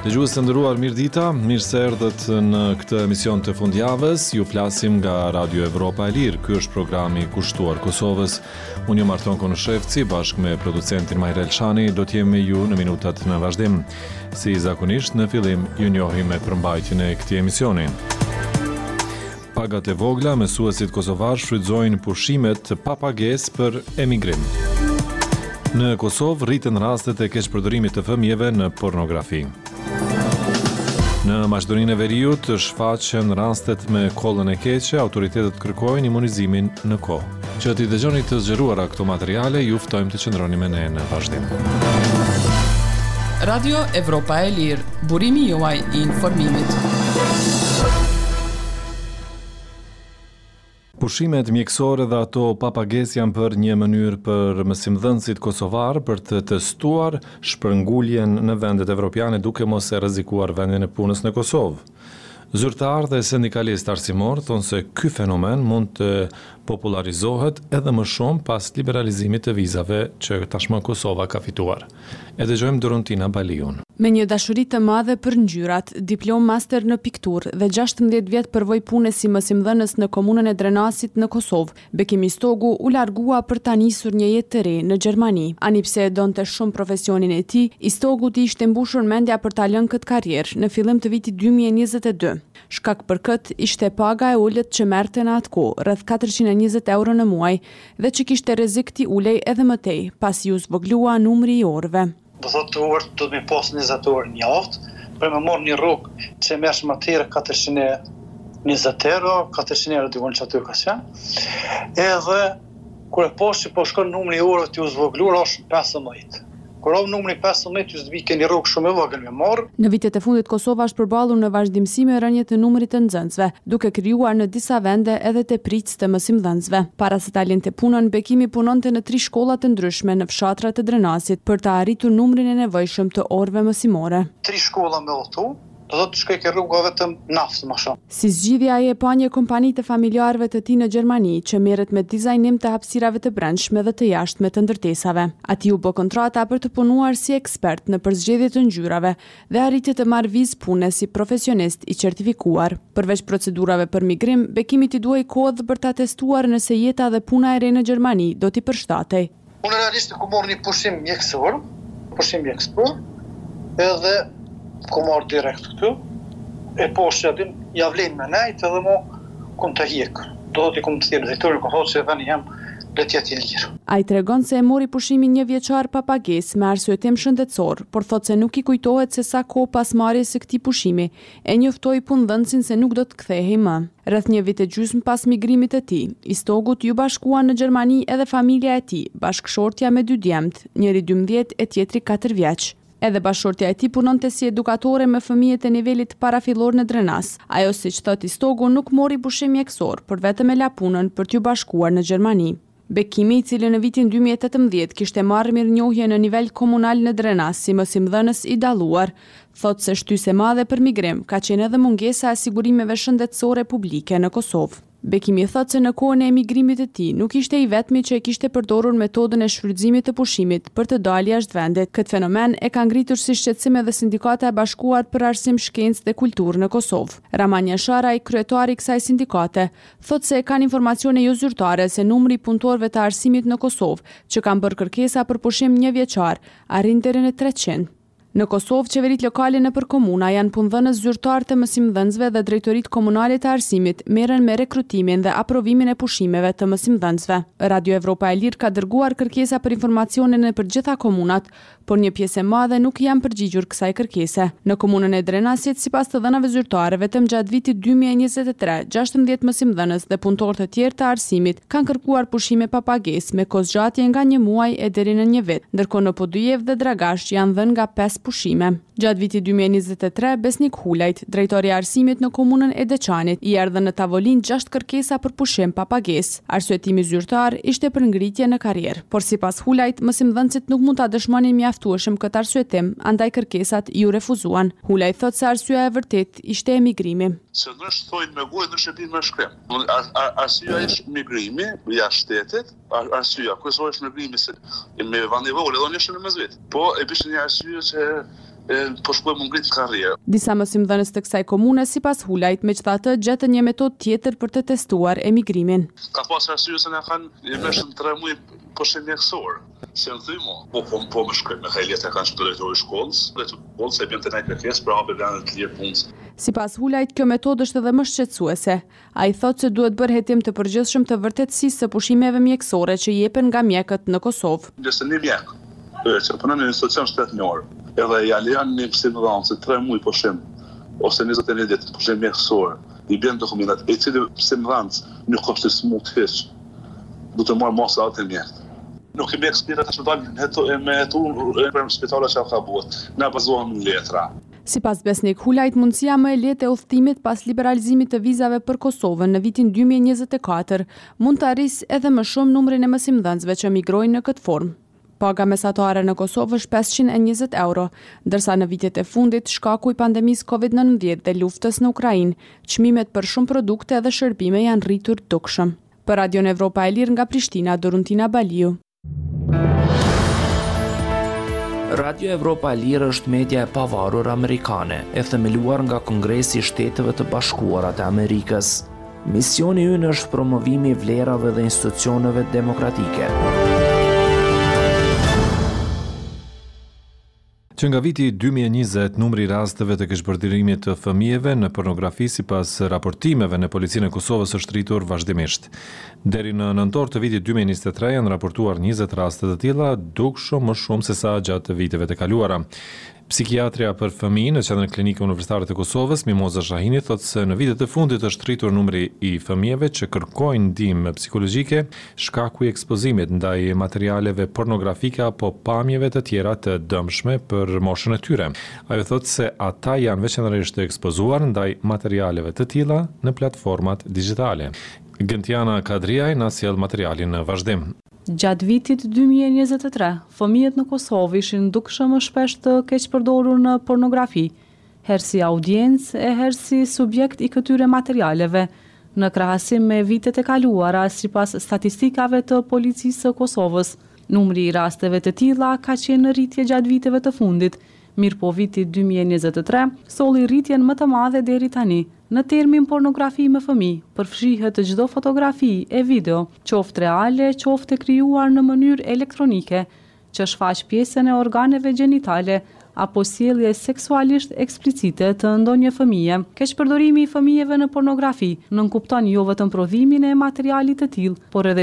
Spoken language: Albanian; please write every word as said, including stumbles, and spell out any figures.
Dëgjues të nderuar, mirëdita, mirë se erdhët në këtë emision të fundjavës. Ju flasim nga Radio Evropa e Lirë. Ky është programi i kushtuar Kosovës. Unë jam Arton Konoshevci, bashkë me producentin Majrel Shani, do të jemi me ju në minutat në vazhdim. Si zakonisht, në fillim ju njohim me përmbajtjen e këtij emisioni. Pagat e vogla, mësuesit kosovar shfrytëzojnë pushimet pa pagesë për emigrim. Në Kosovë rriten rastet e keqpërdorimit të fëmijëve në pornografi. Në Maqedoninë e Veriut shfaqen rastet me kollën e keqe, autoritetet kërkojnë imunizimin në kohë. Që t'i dëgjoni të zgjeruara këto materiale, ju ftojmë të qëndroni me ne në vazhdim. Radio Evropa e Lirë, burimi juaj i informimit. Pushimet mjekësore dhe ato pa pagesë janë për një mënyrë për mësimdhënësit kosovar për të testuar shpërnguljen në vendet evropiane duke mos e rrezikuar vendin e punës në Kosovë. Zyrtarë dhe sindikalistë arsimor thonë se ky fenomen mund të popularizohet edhe më shumë pas liberalizimit të vizave që tashmë Kosova ka fituar. E dëgjojmë Dorontina Baliun. Me një dashuri të madhe për ngjyrat, diplom master në pikturë dhe gjashtëmbëdhjetë vjet përvojë pune si mësimdhënës në komunën e Drenasit në Kosovë, Bekim Istogu u largua për ta nisur një jetë të re në Gjermani. Ani pse e donte shumë profesionin e tij, Istogu i ishte mbushur mendja për ta lënë këtë karrierë në fillim të vitit dy mijë e njëzet e dy. Shkak për këtë ishte paga e ulët që merrte në atë kohë, rreth katërqind e njëzet euro në muaj, dhe që kishte rrezik t'i ulej edhe më tej, pasi u zvoglua numri i orëve. Do thotë të orë do të mi pas njëzet orë një javë, për me morë një rrugë që mersh më tërë katërqind e njëzet euro, katërqind euro dikon që aty ka qenë. Edhe kur e pas që po shkon numri i orëve t'u zvogluar është pesëmbëdhjetë. Kur o numri pesëmbëdhjetë ju s'dvike një rrugë shumë e vogël me marr. Në vitet e fundit Kosova është përballur në vazhdimsi me rënje të numrit të nxënësve, duke krijuar në disa vende edhe tepritës të mësimdhënësve. Para se ta linte punën, Bekimi punonte në tri shkolla të ndryshme në fshatrat të Drenasit për të arritur numrin e nevojshëm të orëve mësimore. Tri shkolla me auto, do të shkoj ke rruga vetëm naftë më shumë. Si zgjidhja ai e pa një kompani të familjarëve të tij në Gjermani që merret me dizajnim të hapësirave të brendshme dhe të jashtme të ndërtesave. Ati u bë kontrata për të punuar si ekspert në përzgjedhje të ngjyrave dhe arriti të marrë vizë pune si profesionist i certifikuar. Përveç procedurave për migrim, Bekimi i duhej kohë për ta testuar nëse jeta dhe puna e re në Gjermani do t'i përshtatej. Unë realisht ku morr një pushim mjekësor, pushim mjekësor, edhe ku marrë direkt këtu, e po shqetin, ja vlen me nejt edhe mo kum të hjek. Do të i kum të thirë drejtorin, ku thotë se veni jem letjet i lirë. A i tregon se e mori pushimin një vjeçar pa pagesë me arsyetim shëndetësor, por thotë se nuk i kujtohet se sa kohë pas marrjes së këtij pushimi e njoftoi punëdhënësin se nuk do të kthehej më. Rreth një vit e gjysmë pas migrimit të tij, Istogut ju bashkua në Gjermani edhe familja e tij, bashkëshortja me dy djemtë, njëri dymbëdhjetë e tjetri katër vjeç. Edhe bashkëshortja e tij punonte si edukatore me fëmijët e nivelit parafillor në Drenas. Ajo, siç thot Istogu, nuk mori pushim mjekësor, por vetëm e la punën për t'ju bashkuar në Gjermani. Bekimi, i cili në vitin dy mijë e tetëmbëdhjetë kishte marrë mirënjohje në nivel komunal në Drenas si mësimdhënës i dalluar, thot se shtysë e madhe për migrim ka qenë edhe mungesa e sigurimeve shëndetësore publike në Kosovë. Bekimi thot se në kohën e emigrimit të tij nuk ishte i vetmi që e kishte përdorur metodën e shfrytëzimit të pushimit për të dalë jashtë vendit. Këtë fenomen e ka ngritur si shqetësim edhe Sindikata e Bashkuar për Arsim, Shkencë dhe Kulturë në Kosovë. Ramanja Sharaj, kryetari i kësaj sindikate, thot se kanë informacione jo zyrtare se numri i punëtorëve të arsimit në Kosovë që kanë bërë kërkesa për pushim një vjeçar arrin deri në treqind. Në Kosovë, qeveritë lokale nëpër komuna janë punëdhënës zyrtar të mësimdhënësve dhe drejtoritë komunale të arsimit merren me rekrutimin dhe aprovimin e pushimeve të mësimdhënësve. Radio Evropa e Lirë ka dërguar kërkesa për informacione në për gjitha komunat, por një pjesë e madhe nuk janë përgjigjur kësaj kërkese. Në komunën e Drenasit, sipas të dhënave zyrtare, vetëm gjatë vitit dy mijë e njëzet e tre, gjashtëmbëdhjetë mësimdhënës dhe punëtorë të tjerë të arsimit kanë kërkuar pushime pa pagesë me kozgjatje nga një muaj e deri në një vit, ndërkohë në Podujev dhe Dragash janë dhënë nga pesë pushime. Gjatë vitit dy mijë e njëzet e tre, Besnik Hulajt, drejtori i arsimit në komunën e Deçanit, i erdhën në tavolinë gjashtë kërkesa për pushim pa pagesë. Arsyetimi zyrtar ishte për ngritje në karrierë, por sipas Hulajt, mësimdhënësit nuk mund ta dëshmonin mjaftueshëm këtë arsyetim, andaj kërkesat ju refuzuan. Hulajt thotë se arsyeja e vërtetë ishte emigrimi. Se nështë thojnë me gojë, nështë e din me shkrem. Arsyeja është migrimi jashtë shtetit, arsyeja, kërësoj është migrimi se me vani vogël, edhe në në mesvet. Po e bishtë një arsye që e, po shkoj më ngrit karrierë. Disa mësimdhënës të kësaj komune sipas Hulajt megjithatë gjetën një metodë tjetër për të testuar emigrimin. Ka pas arsye se na kanë më shumë tre muaj pushim mjekësor. Se në thymo, po po po më shkoj me hajlet e kanë shpëtuar drejtori i shkollës, drejtori i shkollës e bën të ndaj kërkesë për hapje vende të lirë punës. Sipas Hulajt, kjo metodë është edhe më shqetësuese. Ai thotë se duhet bërë hetim të përgjithshëm të vërtetësisë së pushimeve mjekësore që jepen nga mjekët në Kosovë. Nëse një mjek, që punon në institucion shtetëror, edhe ja lejon një psim dhënëse tre muaj pushim ose njëzet e një ditë pushim mjekësor, i bën dokumentat, e cili psim dhënës nuk ka smut hiç. Do të marr mos atë mjek. Nuk kemi eksperienca të shpëtojmë me hetu në spitale që ka bëhet. Na bazohemi në letra. Sipas Besnik Hulajt, mundësia më e lehtë e udhëtimit pas liberalizimit të vizave për Kosovën në vitin dy mijë e njëzet e katër mund të arrisë edhe më shumë numrin e mësimdhënësve që migrojnë në këtë formë. Paga mesatare në Kosovë është pesëqind e njëzet euro, ndërsa në vitet e fundit, shkaku i pandemisë kovid nëntëmbëdhjetë dhe luftës në Ukrainë, çmimet për shumë produkte dhe shërbime janë rritur dukshëm. Për Radion Evropa e Lirë nga Prishtina, Doruntina Baliu. Radio Evropa e Lirë është media e pavarur amerikane, e themeluar nga Kongresi i Shteteve të Bashkuara të Amerikës. Misioni ynë është promovimi i vlerave dhe institucioneve demokratike. Që nga viti dy mijë e njëzet, numri i rasteve të keqpërdorimit të fëmijëve në pornografi sipas raportimeve në policinë e Kosovës është rritur vazhdimisht. Deri në nëntor të vitit dy mijë e njëzet e tre janë raportuar njëzet raste të tilla, dukshëm më shumë se sa gjatë viteve të kaluara. Psikiatria për fëmijë në Qendrën Klinike Universitare të Kosovës, Mimoza Shahini, thotë se në vitet e fundit është rritur numri i fëmijëve që kërkojnë ndihmë psikologjike, shkaku i ekspozimit ndaj materialeve pornografike apo pamjeve të tjera të dëmshme për moshën e tyre. Ajo thotë se ata janë veçanërisht të ekspozuar ndaj materialeve të tilla në platformat digjitale. Gentiana Kadriaj na sjell materialin në vazhdim. Gjatë vitit dy mijë e njëzet e tre, fëmijët në Kosovë ishin dukshëm më shpesh të keqpërdorur në pornografi, herë si audiencë e herë si subjekt i këtyre materialeve, në krahasim me vitet e kaluara sipas statistikave të policisë së Kosovës. Numri i rasteve të tilla ka qenë në rritje gjatë viteve të fundit, mirë po viti dy mijë e njëzet e tre solli rritjen më të madhe deri tani. Në termin pornografi me fëmijë, përfshihet çdo fotografi e video, qoftë reale, qoftë e krijuar në mënyrë elektronike, që shfaq pjesën e organeve gjenitale apo sjellje seksualisht eksplicite të ndonjë fëmije. Keqpërdorimi i fëmijëve në pornografi nënkupton jo vetëm prodhimin e materialit të tillë, por edhe